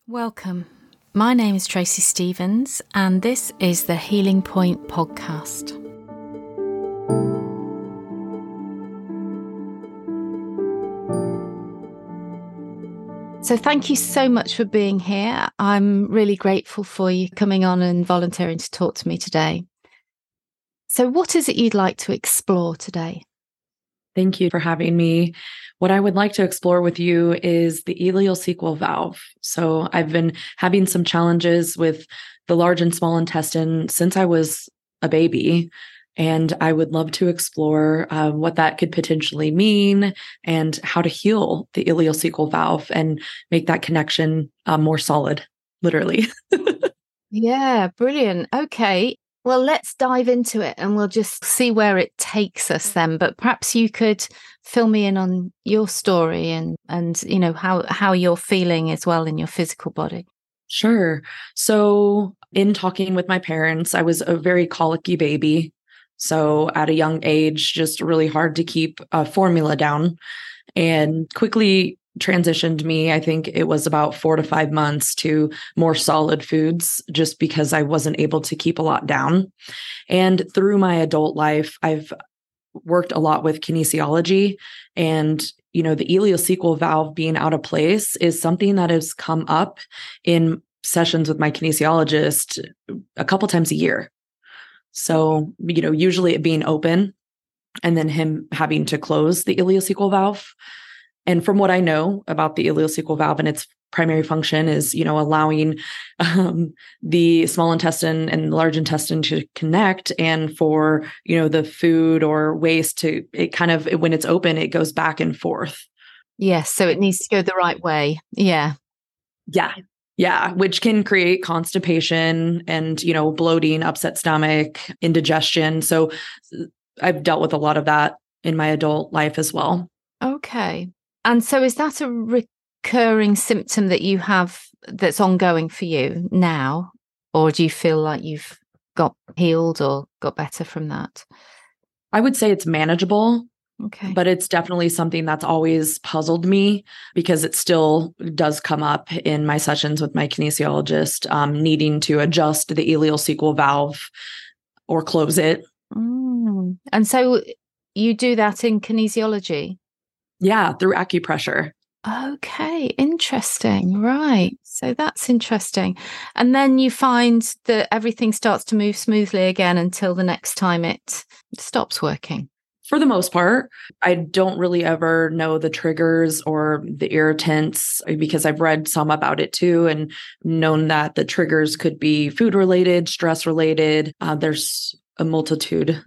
Welcome. My name is Tracy Stevens, and this is the Healing Point podcast. So thank you so much for being here. I'm really grateful for you coming on and volunteering to talk to me today. So what is it you'd like to explore today? Thank you for having me. What I would like to explore with you is the ileocecal valve. So I've been having some challenges with the large and small intestine since I was a baby, and I would love to explore what that could potentially mean and how to heal the ileocecal valve and make that connection more solid, literally. Yeah, brilliant. Okay. Well, let's dive into it and we'll just see where it takes us then. But perhaps you could fill me in on your story and you know, how you're feeling as well in your physical body. Sure. So in talking with my parents, I was a very colicky baby. So at a young age, just really hard to keep formula down, and quickly transitioned me. I think it was about 4 to 5 months to more solid foods just because I wasn't able to keep a lot down. And through my adult life, I've worked a lot with kinesiology, and the ileocecal valve being out of place is something that has come up in sessions with my kinesiologist a couple times a year. So, usually it being open and then him having to close the ileocecal valve. And from what I know about the ileocecal valve and its primary function is, allowing the small intestine and large intestine to connect, and for, the food or waste when it's open, it goes back and forth. Yes. So it needs to go the right way. Yeah. Yeah. Yeah. Which can create constipation and, bloating, upset stomach, indigestion. So I've dealt with a lot of that in my adult life as well. Okay. And so is that a recurring symptom that you have that's ongoing for you now? Or do you feel like you've got healed or got better from that? I would say it's manageable. Okay. But it's definitely something that's always puzzled me because it still does come up in my sessions with my kinesiologist, needing to adjust the ileocecal valve or close it. And so you do that in kinesiology? Yeah, through acupressure. Okay, interesting. Right. So that's interesting. And then you find that everything starts to move smoothly again until the next time it stops working. For the most part, I don't really ever know the triggers or the irritants because I've read some about it too and known that the triggers could be food related, stress related. There's a multitude.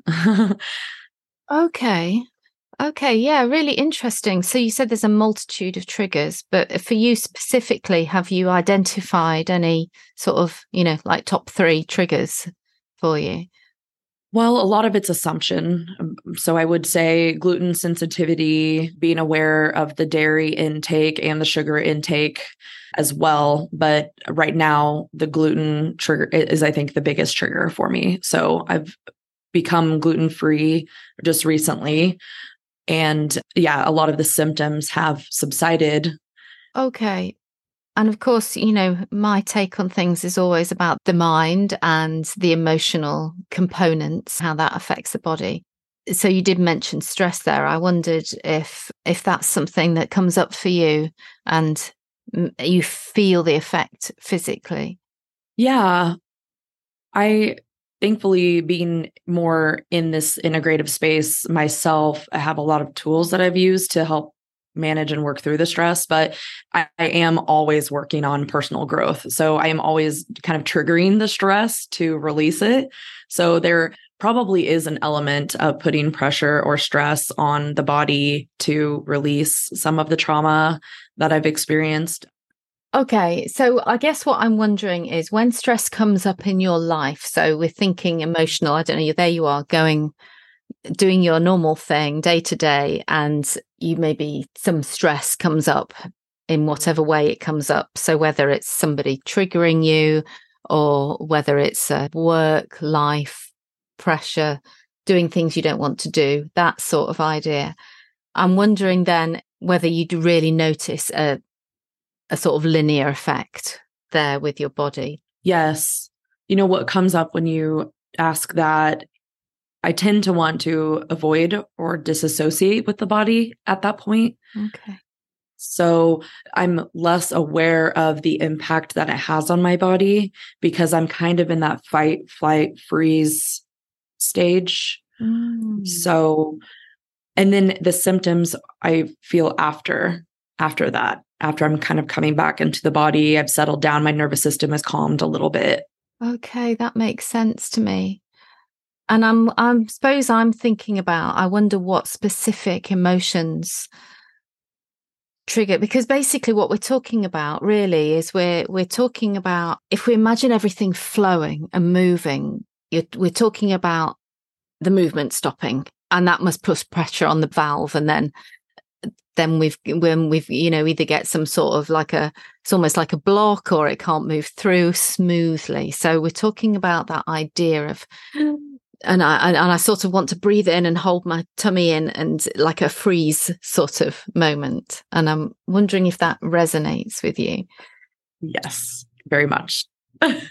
Okay. Okay. Yeah. Really interesting. So you said there's a multitude of triggers, but for you specifically, have you identified any sort of, like top 3 triggers for you? Well, a lot of it's assumption. So I would say gluten sensitivity, being aware of the dairy intake and the sugar intake as well. But right now, the gluten trigger is, I think, the biggest trigger for me. So I've become gluten-free just recently. And yeah, a lot of the symptoms have subsided. Okay. And of course, my take on things is always about the mind and the emotional components, how that affects the body. So you did mention stress there. I wondered if that's something that comes up for you and you feel the effect physically. Yeah. I thankfully, being more in this integrative space myself, I have a lot of tools that I've used to help manage and work through the stress, but I am always working on personal growth. So I am always kind of triggering the stress to release it. So there probably is an element of putting pressure or stress on the body to release some of the trauma that I've experienced. Okay, so I guess what I'm wondering is when stress comes up in your life, so we're thinking emotional, I don't know, there you are doing your normal thing day to day, and you maybe some stress comes up in whatever way it comes up. So whether it's somebody triggering you or whether it's work, life, pressure, doing things you don't want to do, that sort of idea. I'm wondering then whether you'd really notice a sort of linear effect there with your body? Yes. You know, what comes up when you ask that, I tend to want to avoid or disassociate with the body at that point. Okay. So I'm less aware of the impact that it has on my body because I'm kind of in that fight, flight, freeze stage. So, and then the symptoms I feel after that, after I'm kind of coming back into the body, I've settled down, my nervous system has calmed a little bit. Okay, that makes sense to me. And I suppose I'm thinking about, I wonder what specific emotions trigger, because basically what we're talking about really is we're talking about, if we imagine everything flowing and moving, we're talking about the movement stopping, and that must put pressure on the valve, and then we've either get some sort of it's almost like a block, or it can't move through smoothly. So we're talking about that idea of, and I sort of want to breathe in and hold my tummy in, and like a freeze sort of moment. And I'm wondering if that resonates with you. Yes, very much. And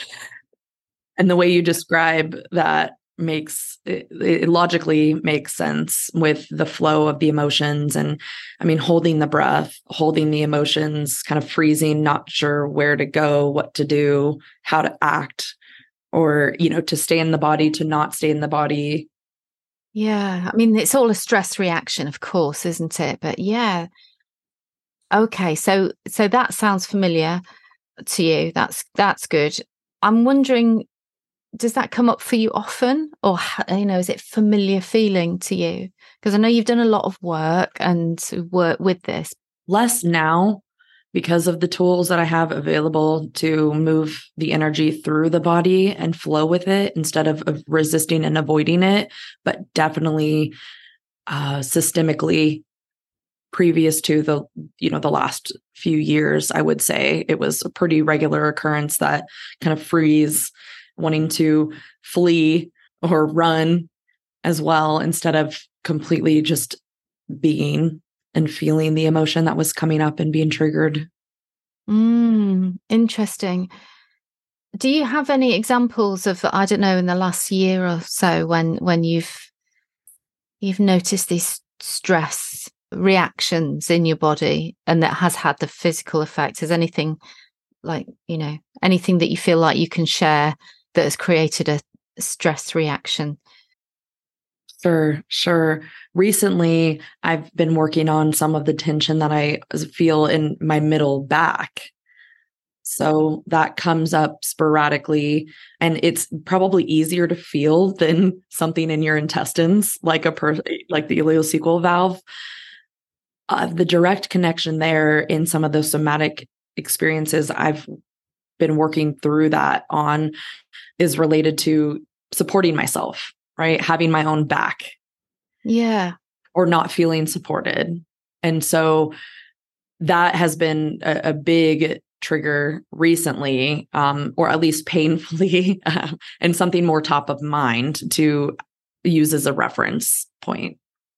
the way you describe that it logically makes sense with the flow of the emotions. And I mean, holding the breath, holding the emotions, kind of freezing, not sure where to go, what to do, how to act, or, to stay in the body, to not stay in the body. Yeah. I mean, it's all a stress reaction, of course, isn't it? But yeah. Okay. So that sounds familiar to you. That's good. I'm wondering, does that come up for you often, or, is it familiar feeling to you? Because I know you've done a lot of work with this. Less now, because of the tools that I have available to move the energy through the body and flow with it instead of resisting and avoiding it, but definitely systemically previous to the last few years, I would say it was a pretty regular occurrence, that kind of freeze, wanting to flee or run as well, instead of completely just being and feeling the emotion that was coming up and being triggered. Interesting. Do you have any examples of, I don't know, in the last year or so when you've noticed these stress reactions in your body and that has had the physical effect? Is anything anything that you feel like you can share that has created a stress reaction? Sure. Recently, I've been working on some of the tension that I feel in my middle back. So that comes up sporadically, and it's probably easier to feel than something in your intestines, like like the ileocecal valve. The direct connection there in some of those somatic experiences I've been working through that on is related to supporting myself, right? Having my own back. Yeah. Or not feeling supported. And so that has been a big trigger recently, or at least painfully, and something more top of mind to use as a reference point.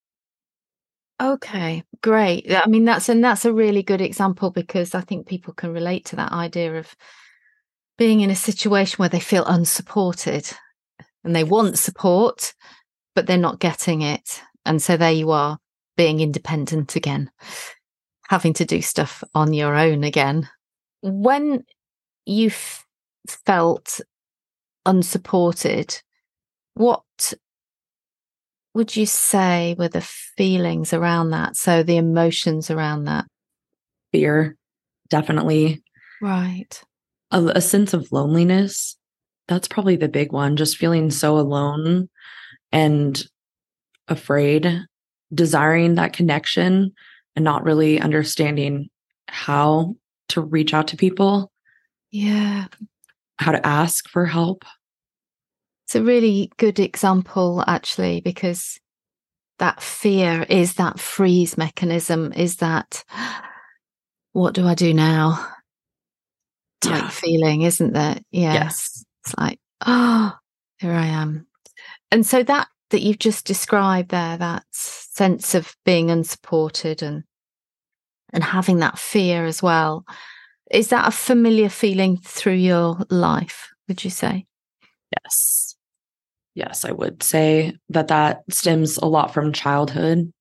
Okay, great. I mean, that's a really good example, because I think people can relate to that idea of being in a situation where they feel unsupported and they want support, but they're not getting it. And so there you are, being independent again, having to do stuff on your own again. When you felt unsupported, what would you say were the feelings around that? So the emotions around that? Fear, definitely. Right. A sense of loneliness. That's probably the big one. Just feeling so alone and afraid, desiring that connection and not really understanding how to reach out to people. Yeah. How to ask for help. It's a really good example, actually, because that fear is that freeze mechanism, is that, what do I do now? Type feeling, isn't there? Yeah. Yes. It's like, oh, here I am. And so that you've just described there, that sense of being unsupported and having that fear as well, Is that a familiar feeling through your life, would you say? Yes. Yes, I would say that stems a lot from childhood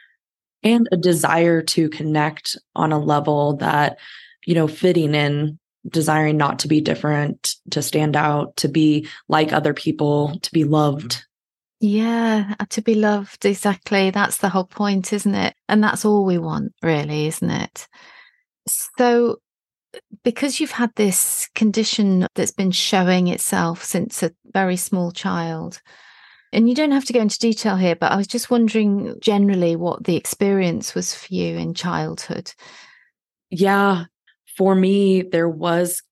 and a desire to connect on a level that, fitting in, desiring not to be different, to stand out, to be like other people, to be loved. Yeah, to be loved. Exactly. That's the whole point, isn't it? And that's all we want, really, isn't it? So, because you've had this condition that's been showing itself since a very small child, and you don't have to go into detail here, but I was just wondering generally what the experience was for you in childhood. Yeah, for me, there was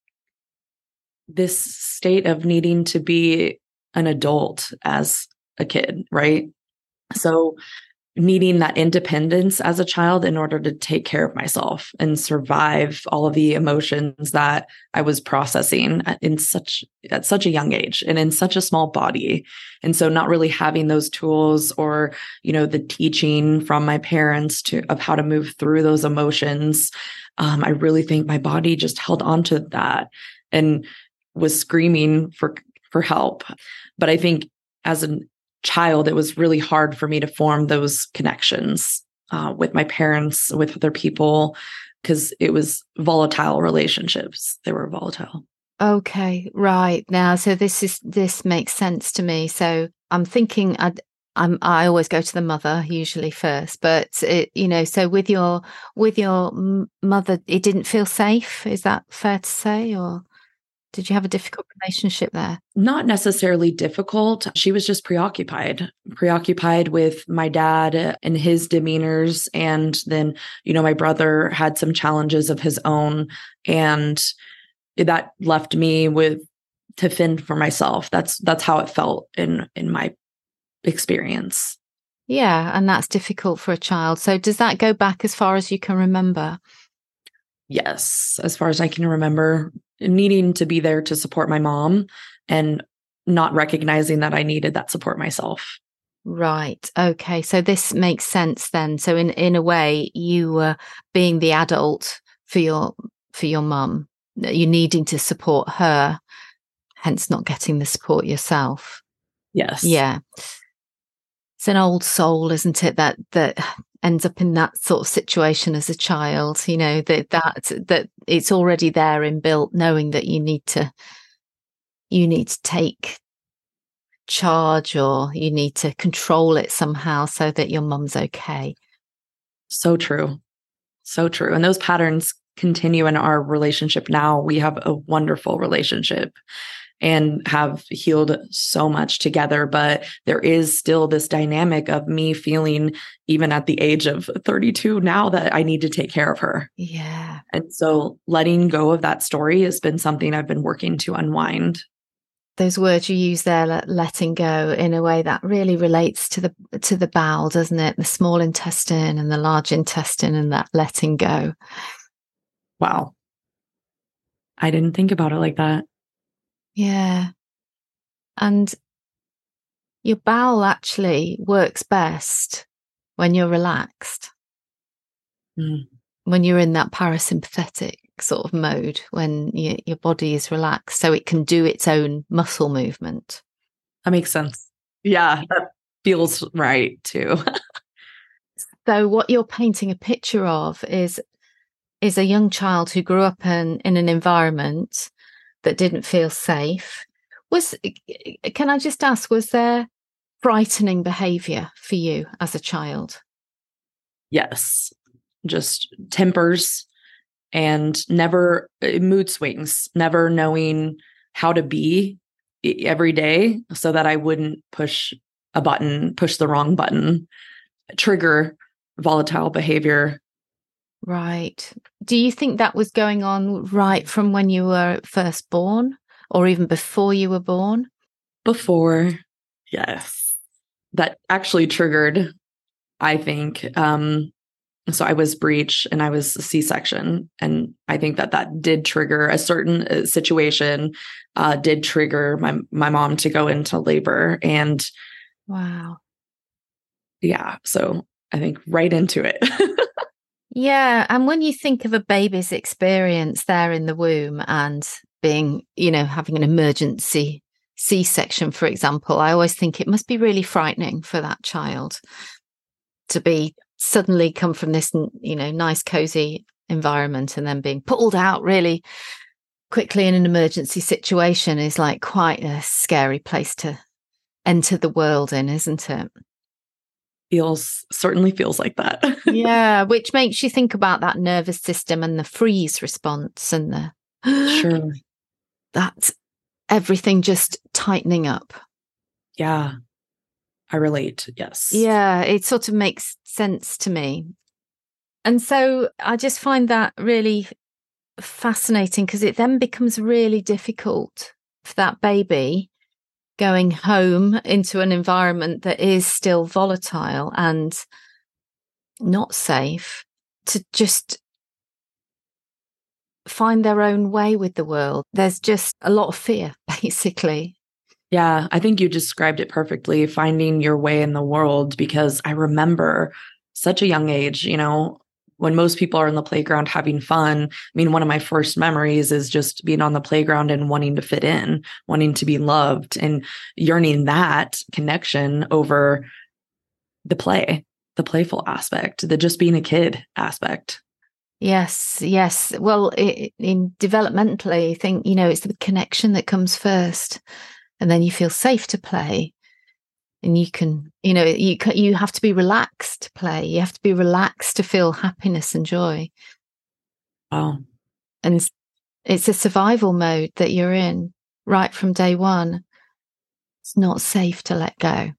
this state of needing to be an adult as a kid, right? So needing that independence as a child in order to take care of myself and survive all of the emotions that I was processing at such a young age and in such a small body. And so not really having those tools or, the teaching from my parents of how to move through those emotions. I really think my body just held on to that and was screaming for help. But I think as a child, it was really hard for me to form those connections with my parents, with other people, because it was volatile relationships. They were volatile. Okay, right. Now, so this makes sense to me. So I'm thinking I always go to the mother usually first, but so with your mother, it didn't feel safe. Is that fair to say, or did you have a difficult relationship there? Not necessarily difficult. She was just preoccupied with my dad and his demeanors. And then, my brother had some challenges of his own. And that left me to fend for myself. That's how it felt in my experience. Yeah. And that's difficult for a child. So does that go back as far as you can remember? Yes. As far as I can remember, needing to be there to support my mom and not recognizing that I needed that support myself. Right. Okay. So this makes sense then. So in a way, you were being the adult for your mum. You needing to support her, hence not getting the support yourself. Yes. Yeah. It's an old soul, isn't it? That ends up in that sort of situation as a child. That it's already there inbuilt, knowing that you need to take charge or you need to control it somehow so that your mum's okay. So true. So true. And those patterns continue in our relationship now. We have a wonderful relationship and have healed so much together. But there is still this dynamic of me feeling, even at the age of 32 now, that I need to take care of her. Yeah. And so letting go of that story has been something I've been working to unwind. Those words you use there, letting go, in a way that really relates to the bowel, doesn't it? The small intestine and the large intestine, and that letting go. Wow. I didn't think about it like that. Yeah. And your bowel actually works best when you're relaxed, when you're in that parasympathetic sort of mode, when your body is relaxed, so it can do its own muscle movement. That makes sense. Yeah, that feels right too. So what you're painting a picture of is a young child who grew up in an environment that didn't feel safe. Can I just ask, was there frightening behavior for you as a child? Yes. Just tempers and never mood swings, never knowing how to be every day so that I wouldn't push the wrong button, trigger volatile behavior. Right. Do you think that was going on right from when you were first born, or even before you were born? Before, yes. That actually triggered, I think. So I was breech and I was C-section. And I think that did trigger a certain situation, did trigger my mom to go into labor. And wow. yeah, so I think right into it. Yeah. And when you think of a baby's experience there in the womb and being, having an emergency C-section, for example, I always think it must be really frightening for that child to be suddenly come from this, nice, cozy environment and then being pulled out really quickly in an emergency situation is like quite a scary place to enter the world in, isn't it? Certainly feels like that. Yeah, which makes you think about that nervous system and the freeze response and the Sure. that everything just tightening up. Yeah, I relate. Yes. Yeah, it sort of makes sense to me. And so I just find that really fascinating because it then becomes really difficult for that baby going home into an environment that is still volatile and not safe to just find their own way with the world. There's just a lot of fear, basically. Yeah, I think you described it perfectly, finding your way in the world, because I remember such a young age, when most people are in the playground having fun. I mean, one of my first memories is just being on the playground and wanting to fit in, wanting to be loved, and yearning that connection over the playful aspect, the just being a kid aspect. Yes, yes. Well, in developmentally, I think, it's the connection that comes first, and then you feel safe to play. And you can, you have to be relaxed to play. You have to be relaxed to feel happiness and joy. Wow. And it's a survival mode that you're in right from day one. It's not safe to let go.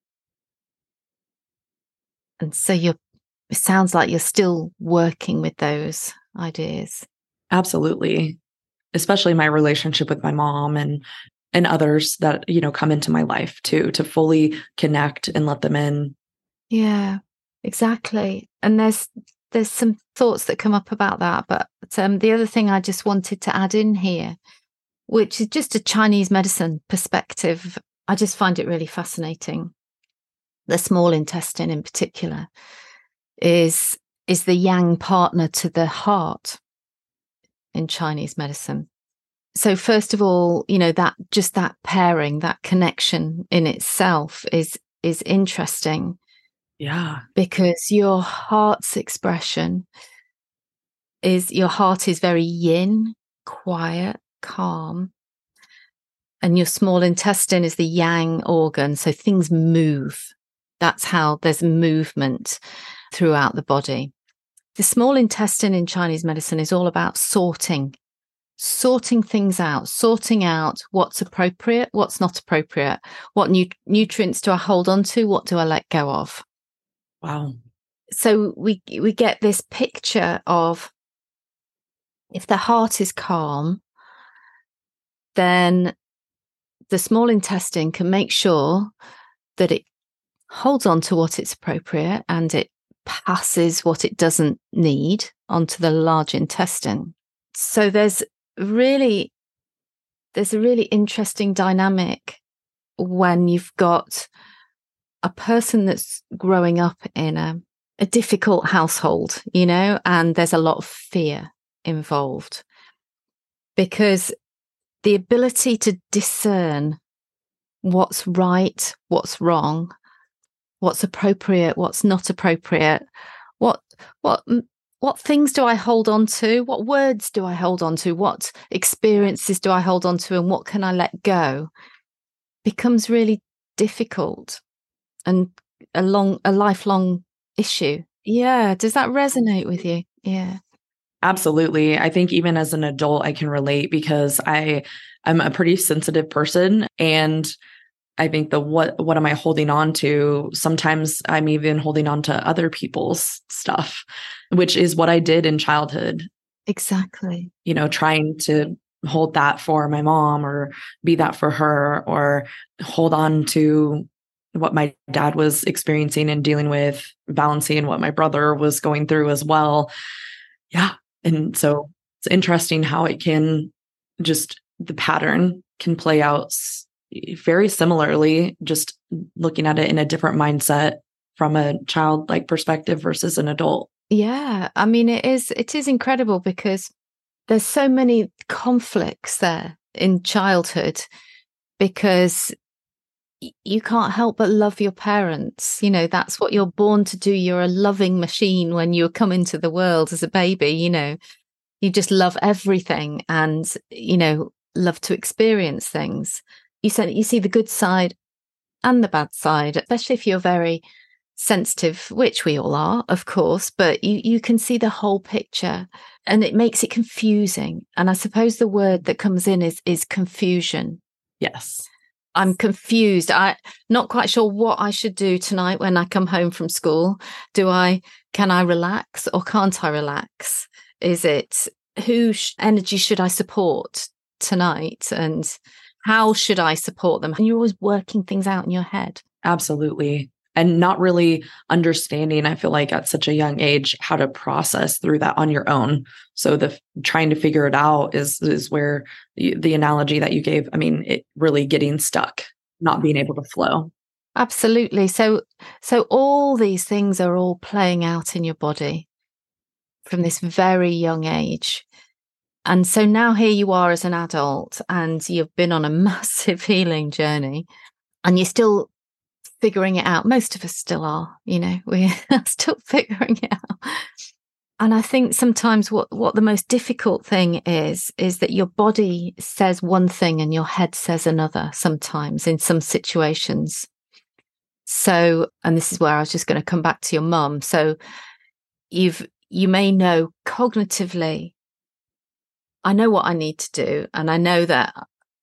And so it sounds like you're still working with those ideas. Absolutely. Especially my relationship with my mom and others that, come into my life too, to fully connect and let them in. Yeah, exactly. And there's some thoughts that come up about that. But the other thing I just wanted to add in here, which is just a Chinese medicine perspective, I just find it really fascinating. The small intestine in particular is the yang partner to the heart in Chinese medicine. So first of all, that pairing, that connection in itself is interesting. Yeah. Because your heart's expression your heart is very yin, quiet, calm. And your small intestine is the yang organ. So things move. That's how there's movement throughout the body. The small intestine in Chinese medicine is all about sorting things out, sorting out what's appropriate, what's not appropriate, what nutrients do I hold on to, what do I let go of. Wow. So we get this picture of if the heart is calm, then the small intestine can make sure that it holds on to what it's appropriate and it passes what it doesn't need onto the large intestine. So there's a really interesting dynamic when you've got a person that's growing up in a difficult household, and there's a lot of fear involved, because the ability to discern what's right, what's wrong, what's appropriate, what's not appropriate, what things do I hold on to, what words do I hold on to, what experiences do I hold on to, and what can I let go, becomes really difficult and a lifelong issue. Yeah. Does that resonate with you? Yeah. Absolutely. I think even as an adult, I can relate because I'm a pretty sensitive person. And I think what am I holding on to? Sometimes I'm even holding on to other people's stuff, which is what I did in childhood. Exactly. Trying to hold that for my mom or be that for her, or hold on to what my dad was experiencing and dealing with, balancing what my brother was going through as well. Yeah. And so it's interesting how it can the pattern can play out very similarly, just looking at it in a different mindset from a childlike perspective versus an adult. Yeah, I mean, it is incredible because there's so many conflicts there in childhood because you can't help but love your parents. That's what you're born to do. You're a loving machine when you come into the world as a baby. You just love everything and, love to experience things. You said you see the good side and the bad side, especially if you're very sensitive, which we all are, of course, but you can see the whole picture and it makes it confusing. And I suppose the word that comes in is confusion. Yes. I'm confused. I'm not quite sure what I should do tonight when I come home from school. Can I relax or can't I relax? Is it whose energy should I support tonight? And how should I support them? And you're always working things out in your head. Absolutely. And not really understanding, I feel like at such a young age, how to process through that on your own. So the trying to figure it out is where the analogy that you gave, I mean, it really getting stuck, not being able to flow. Absolutely. So all these things are all playing out in your body from this very young age. And so now here you are as an adult and you've been on a massive healing journey and you're still figuring it out. Most of us still are, we're still figuring it out. And I think sometimes what the most difficult thing is that your body says one thing and your head says another sometimes in some situations. So, and this is where I was just going to come back to your mum. So you may know cognitively, I know what I need to do. And I know that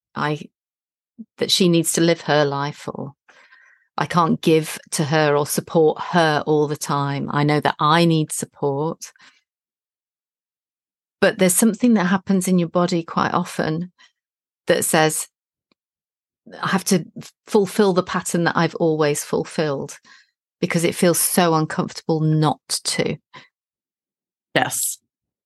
she needs to live her life, or I can't give to her or support her all the time. I know that I need support. But there's something that happens in your body quite often that says, I have to fulfill the pattern that I've always fulfilled because it feels so uncomfortable not to. Yes.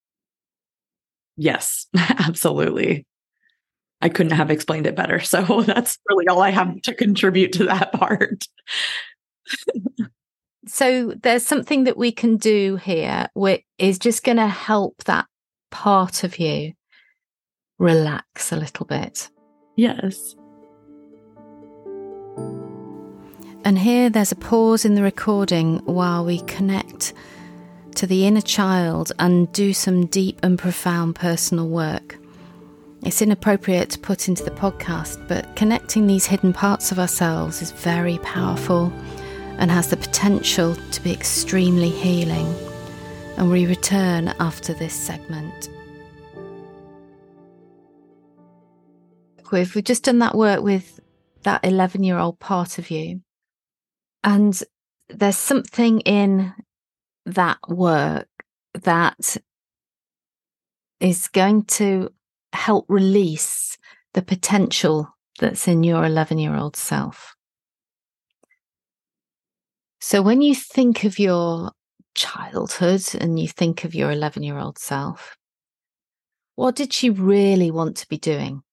Yes, absolutely. I couldn't have explained it better. So that's really all I have to contribute to that part. So there's something that we can do here, which is just going to help that part of you relax a little bit. Yes. And here there's a pause in the recording while we connect to the inner child and do some deep and profound personal work. It's inappropriate to put into the podcast, but connecting these hidden parts of ourselves is very powerful and has the potential to be extremely healing. And we return after this segment. We've just done that work with that 11-year-old part of you. And there's something in that work that is going to help release the potential that's in your 11-year-old self. So when you think of your childhood and you think of your 11-year-old self, what did she really want to be doing?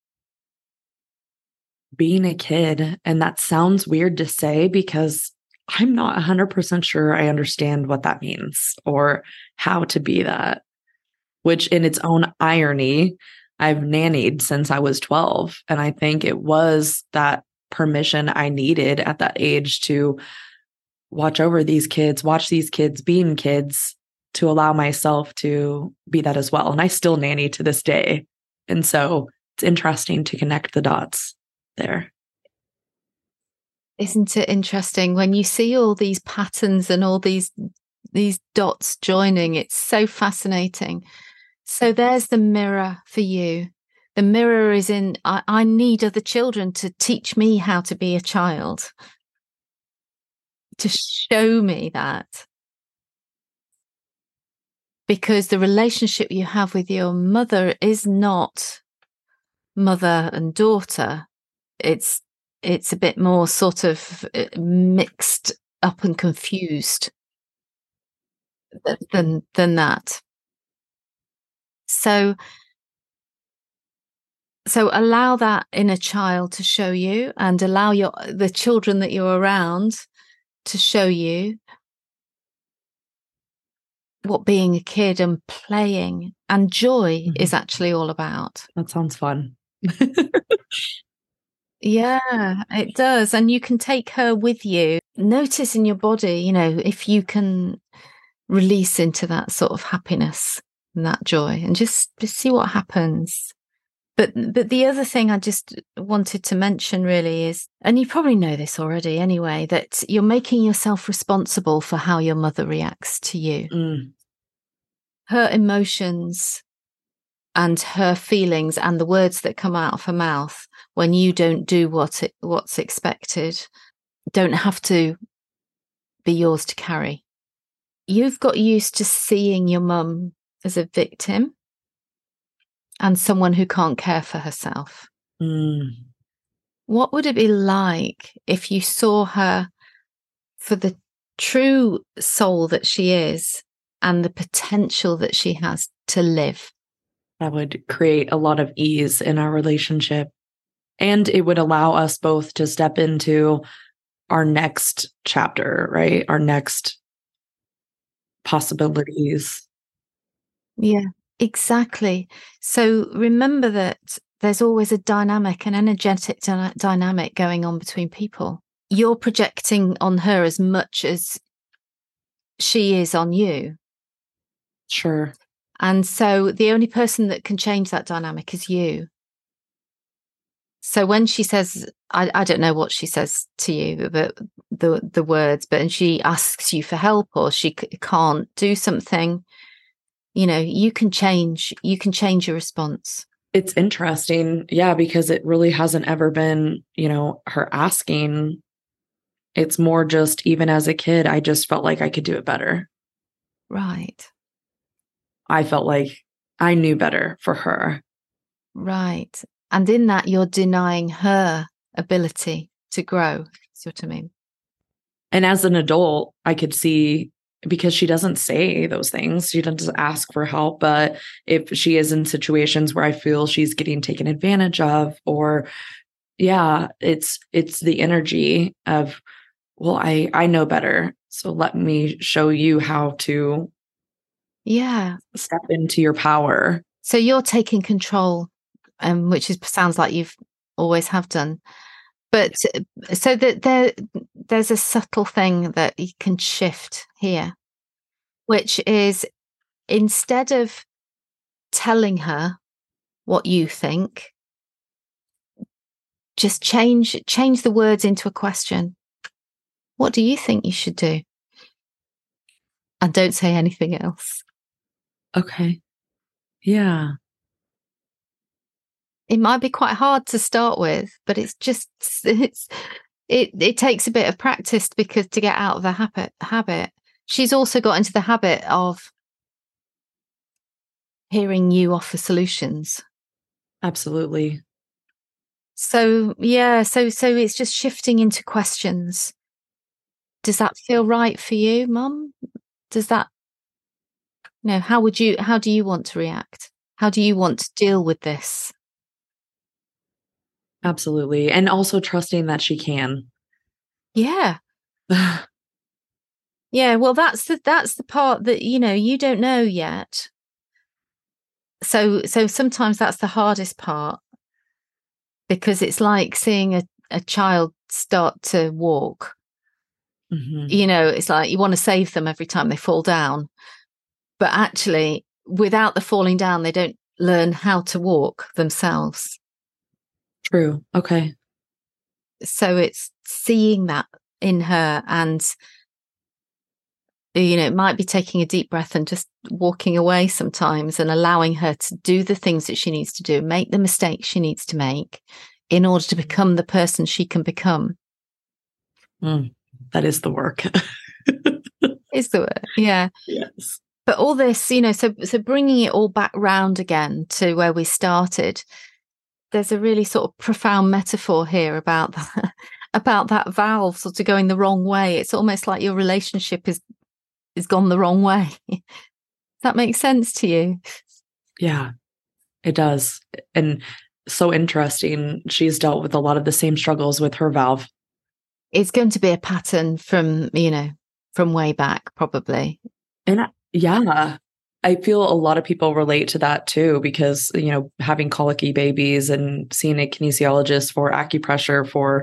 Being a kid. And that sounds weird to say because I'm not 100% sure I understand what that means or how to be that, which in its own irony, I've nannied since I was 12. And I think it was that permission I needed at that age to watch over these kids, watch these kids being kids, to allow myself to be that as well. And I still nanny to this day. And so it's interesting to connect the dots there. Isn't it interesting when you see all these patterns and all these dots joining? It's so fascinating. So there's the mirror for you. The mirror is in, I need other children to teach me how to be a child, to show me that. Because the relationship you have with your mother is not mother and daughter. It's a bit more sort of mixed up and confused than that. So allow that inner child to show you, and allow the children that you're around to show you. what being a kid and playing and joy is actually all about. That sounds fun. Yeah, it does. And you can take her with you. Notice in your body, if you can release into that sort of happiness and that joy and just see what happens. But the other thing I just wanted to mention really is, and you probably know this already anyway, that you're making yourself responsible for how your mother reacts to you. Her emotions and her feelings and the words that come out of her mouth when you don't do what's expected don't have to be yours to carry. You've got used to seeing your mum as a victim and someone who can't care for herself. What would it be like if you saw her for the true soul that she is and the potential that she has to live? That would create a lot of ease in our relationship. And it would allow us both to step into our next chapter, right? Our next possibilities. Yeah, exactly. So remember that there's always a dynamic, an energetic dynamic going on between people. You're projecting on her as much as she is on you. Sure. And so the only person that can change that dynamic is you. So when she says, I don't know what she says to you, the words, but and she asks you for help or she can't do something, you can change your response. It's interesting. Yeah, because it really hasn't ever been, her asking. It's more just, even as a kid, I just felt like I could do it better. Right. I felt like I knew better for her. Right. And in that, you're denying her ability to grow. See what I mean? And as an adult, I could see, because she doesn't say those things, she doesn't ask for help. But if she is in situations where I feel she's getting taken advantage of, or it's the energy of, well, I know better. So let me show you how to step into your power. So you're taking control, which sounds like you've always have done. But so that there's a subtle thing that you can shift here, which is, instead of telling her what you think, just change the words into a question. What do you think you should do? And don't say anything else. Okay. Yeah. It might be quite hard to start with, but it takes a bit of practice, because to get out of the habit, she's also got into the habit of hearing you offer solutions. Absolutely. So it's just shifting into questions. Does that feel right for you, Mum? Does that, how do you want to react? How do you want to deal with this? Absolutely. And also trusting that she can. Yeah. Yeah, well, that's the part that, you don't know yet. So sometimes that's the hardest part, because it's like seeing a child start to walk. Mm-hmm. It's like you want to save them every time they fall down. But actually, without the falling down, they don't learn how to walk themselves. True. Okay. So it's seeing that in her, and it might be taking a deep breath and just walking away sometimes and allowing her to do the things that she needs to do, make the mistakes she needs to make in order to become the person she can become. That is the work. Is the work. Yeah. Yes. But all this, so bringing it all back round again to where we started, there's a really sort of profound metaphor here about that, about that valve sort of going the wrong way. It's almost like your relationship is gone the wrong way. Does that make sense to you? Yeah, it does. And so interesting. She's dealt with a lot of the same struggles with her valve. It's going to be a pattern from way back, probably. And Yeah. I feel a lot of people relate to that too, because, having colicky babies and seeing a kinesiologist for acupressure for,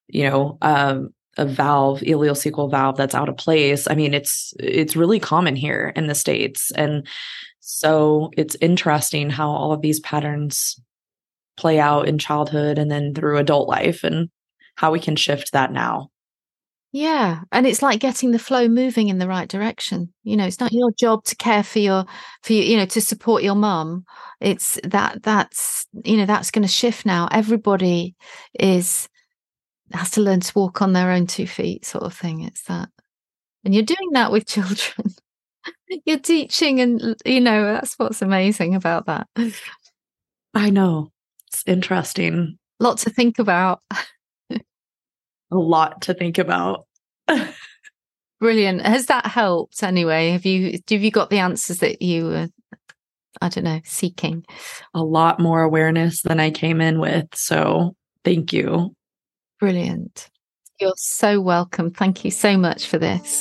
a valve, ileocecal valve that's out of place. I mean, it's really common here in the States. And so it's interesting how all of these patterns play out in childhood and then through adult life and how we can shift that now. Yeah. And it's like getting the flow moving in the right direction. It's not your job to care for your, to support your mum. It's that's going to shift now. Everybody has to learn to walk on their own 2 feet, sort of thing. It's that. And you're doing that with children. You're teaching, and that's what's amazing about that. I know. It's interesting. Lot to think about. A lot to think about. Brilliant. Has that helped anyway? Have you got the answers that you were, I don't know, seeking? A lot more awareness than I came in with. So thank you. Brilliant. You're so welcome. Thank you so much for this.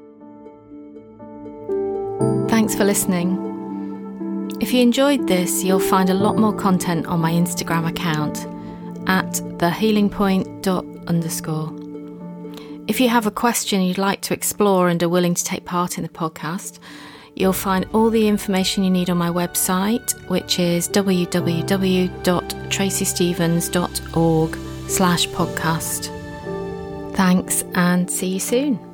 Thanks for listening. If you enjoyed this, you'll find a lot more content on my Instagram account at thehealingpoint._. If you have a question you'd like to explore and are willing to take part in the podcast, you'll find all the information you need on my website, which is www.tracystevens.org/podcast. Thanks, and see you soon.